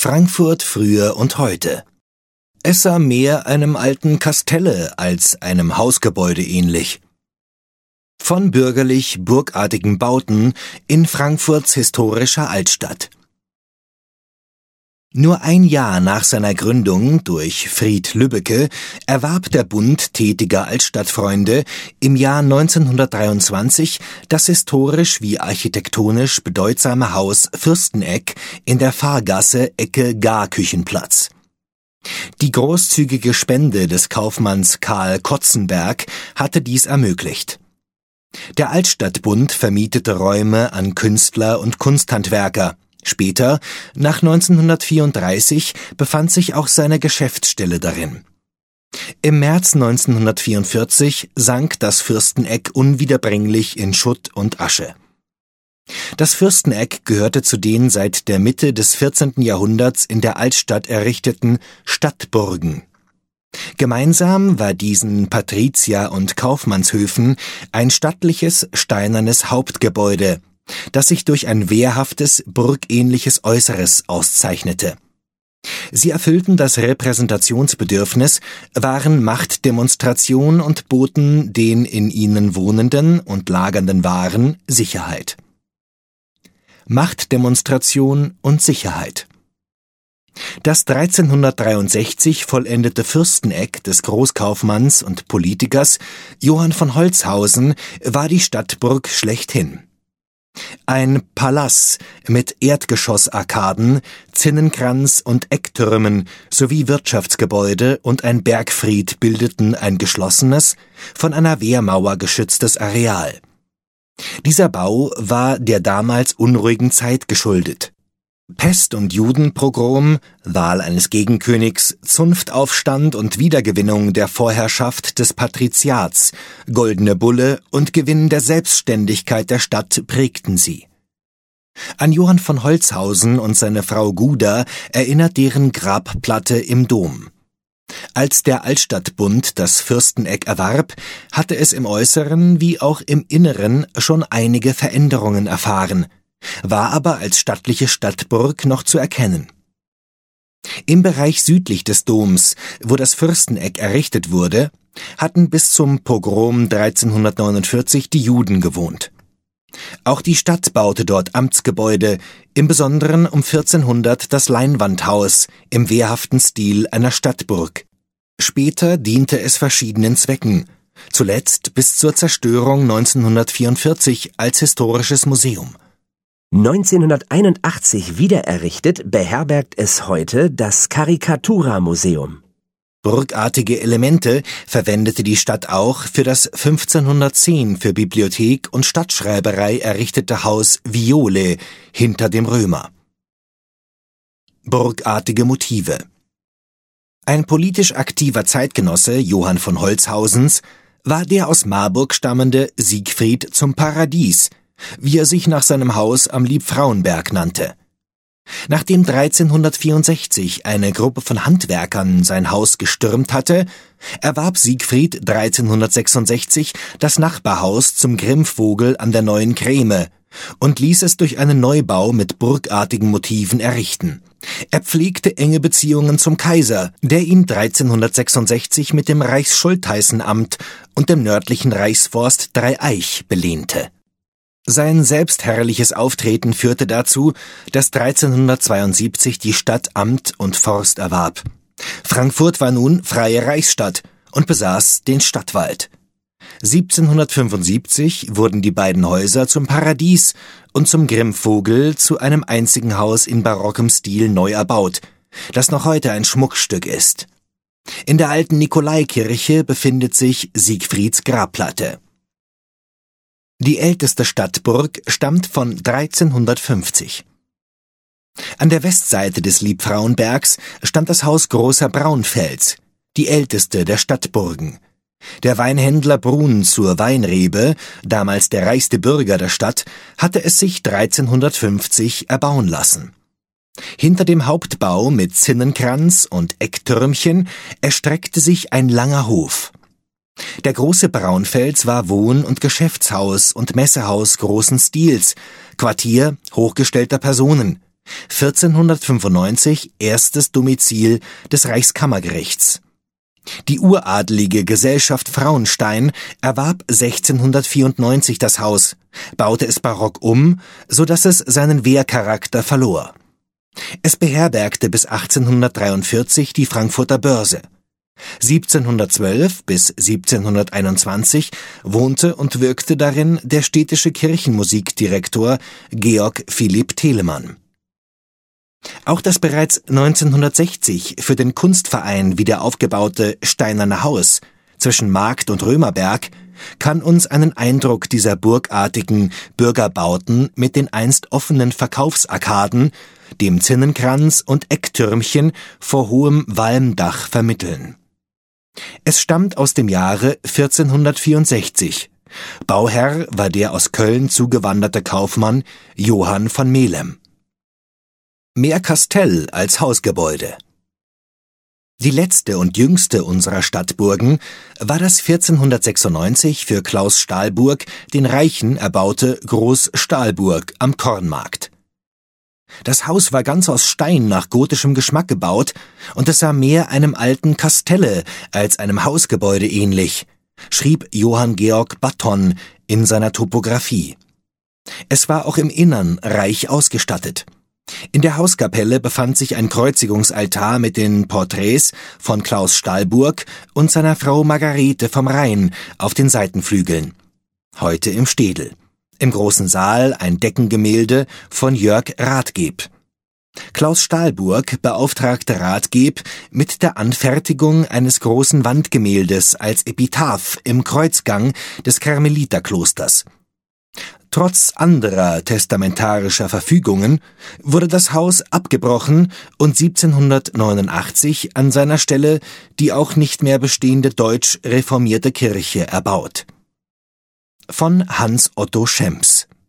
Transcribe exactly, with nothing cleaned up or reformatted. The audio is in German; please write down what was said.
Frankfurt früher und heute. Es sah mehr einem alten Kastelle als einem Hausgebäude ähnlich. Von bürgerlich burgartigen Bauten in Frankfurts historischer Altstadt. Nur ein Jahr nach seiner Gründung durch Fried Lübbecke erwarb der Bund tätiger Altstadtfreunde im Jahr neunzehnhundertdreiundzwanzig das historisch wie architektonisch bedeutsame Haus Fürsteneck in der Fahrgasse Ecke Garküchenplatz. Die großzügige Spende des Kaufmanns Karl Kotzenberg hatte dies ermöglicht. Der Altstadtbund vermietete Räume an Künstler und Kunsthandwerker. Später, nach neunzehnhundertvierunddreißig, befand sich auch seine Geschäftsstelle darin. Im März neunzehnhundertvierundvierzig sank das Fürsteneck unwiederbringlich in Schutt und Asche. Das Fürsteneck gehörte zu den seit der Mitte des vierzehnten Jahrhunderts in der Altstadt errichteten Stadtburgen. Gemeinsam war diesen Patrizier- und Kaufmannshöfen ein stattliches, steinernes Hauptgebäude, das sich durch ein wehrhaftes, burgähnliches Äußeres auszeichnete. Sie erfüllten das Repräsentationsbedürfnis, waren Machtdemonstration und boten den in ihnen wohnenden und lagernden Waren Sicherheit. Machtdemonstration und Sicherheit. Das dreizehnhundertdreiundsechzig vollendete Fürsteneck des Großkaufmanns und Politikers Johann von Holzhausen war die Stadtburg schlechthin. Ein Palas mit Erdgeschossarkaden, Zinnenkranz und Ecktürmen sowie Wirtschaftsgebäude und ein Bergfried bildeten ein geschlossenes, von einer Wehrmauer geschütztes Areal. Dieser Bau war der damals unruhigen Zeit geschuldet. Pest- und Judenpogrom, Wahl eines Gegenkönigs, Zunftaufstand und Wiedergewinnung der Vorherrschaft des Patriziats, Goldene Bulle und Gewinn der Selbstständigkeit der Stadt prägten sie. An Johann von Holzhausen und seine Frau Guda erinnert deren Grabplatte im Dom. Als der Altstadtbund das Fürsteneck erwarb, hatte es im Äußeren wie auch im Inneren schon einige Veränderungen erfahren, war aber als stattliche Stadtburg noch zu erkennen. Im Bereich südlich des Doms, wo das Fürsteneck errichtet wurde, hatten bis zum Pogrom dreizehnhundertneunundvierzig die Juden gewohnt. Auch die Stadt baute dort Amtsgebäude, im Besonderen um vierzehnhundert das Leinwandhaus im wehrhaften Stil einer Stadtburg. Später diente es verschiedenen Zwecken, zuletzt bis zur Zerstörung neunzehnhundertvierundvierzig als historisches Museum. neunzehnhunderteinundachtzig wiedererrichtet, beherbergt es heute das Karikatura-Museum. Burgartige Elemente verwendete die Stadt auch für das fünfzehnhundertzehn für Bibliothek und Stadtschreiberei errichtete Haus Viole hinter dem Römer. Burgartige Motive. Ein politisch aktiver Zeitgenosse Johann von Holzhausens war der aus Marburg stammende Siegfried zum Paradies, wie er sich nach seinem Haus am Liebfrauenberg nannte. Nachdem dreizehnhundertvierundsechzig eine Gruppe von Handwerkern sein Haus gestürmt hatte, erwarb Siegfried dreizehnhundertsechsundsechzig das Nachbarhaus zum Grimmvogel an der Neuen Kräme und ließ es durch einen Neubau mit burgartigen Motiven errichten. Er pflegte enge Beziehungen zum Kaiser, der ihn dreizehnhundertsechsundsechzig mit dem Reichsschultheißenamt und dem nördlichen Reichsforst Dreieich belehnte. Sein selbstherrliches Auftreten führte dazu, dass dreizehnhundertzweiundsiebzig die Stadt Amt und Forst erwarb. Frankfurt war nun freie Reichsstadt und besaß den Stadtwald. siebzehnhundertfünfundsiebzig wurden die beiden Häuser zum Paradies und zum Grimmvogel zu einem einzigen Haus in barockem Stil neu erbaut, das noch heute ein Schmuckstück ist. In der alten Nikolaikirche befindet sich Siegfrieds Grabplatte. Die älteste Stadtburg stammt von dreizehnhundertfünfzig. An der Westseite des Liebfrauenbergs stand das Haus Großer Braunfels, die älteste der Stadtburgen. Der Weinhändler Brun zur Weinrebe, damals der reichste Bürger der Stadt, hatte es sich dreizehnhundertfünfzig erbauen lassen. Hinter dem Hauptbau mit Zinnenkranz und Ecktürmchen erstreckte sich ein langer Hof. Der große Braunfels war Wohn- und Geschäftshaus und Messehaus großen Stils, Quartier hochgestellter Personen, vierzehnhundertfünfundneunzig erstes Domizil des Reichskammergerichts. Die uradlige Gesellschaft Frauenstein erwarb sechzehnhundertvierundneunzig das Haus, baute es barock um, so dass es seinen Wehrcharakter verlor. Es beherbergte bis achtzehnhundertdreiundvierzig die Frankfurter Börse. siebzehnhundertzwölf bis siebzehnhunderteinundzwanzig wohnte und wirkte darin der städtische Kirchenmusikdirektor Georg Philipp Telemann. Auch das bereits neunzehnhundertsechzig für den Kunstverein wieder aufgebaute Steinerne Haus zwischen Markt und Römerberg kann uns einen Eindruck dieser burgartigen Bürgerbauten mit den einst offenen Verkaufsarkaden, dem Zinnenkranz und Ecktürmchen vor hohem Walmdach vermitteln. Es stammt aus dem Jahre vierzehnhundertvierundsechzig. Bauherr war der aus Köln zugewanderte Kaufmann Johann von Melem. Mehr Kastell als Hausgebäude. Die letzte und jüngste unserer Stadtburgen war das vierzehnhundertsechsundneunzig für Klaus Stahlburg den Reichen erbaute Groß Stahlburg am Kornmarkt. Das Haus war ganz aus Stein nach gotischem Geschmack gebaut und es sah mehr einem alten Kastelle als einem Hausgebäude ähnlich, schrieb Johann Georg Batton in seiner Topographie. Es war auch im Innern reich ausgestattet. In der Hauskapelle befand sich ein Kreuzigungsaltar mit den Porträts von Klaus Stahlburg und seiner Frau Margarete vom Rhein auf den Seitenflügeln, heute im Städel. Im großen Saal ein Deckengemälde von Jörg Rathgeb. Klaus Stahlburg beauftragte Rathgeb mit der Anfertigung eines großen Wandgemäldes als Epitaph im Kreuzgang des Karmeliterklosters. Trotz anderer testamentarischer Verfügungen wurde das Haus abgebrochen und siebzehnhundertneunundachtzig an seiner Stelle die auch nicht mehr bestehende deutsch reformierte Kirche erbaut. Von Hans Otto Schems.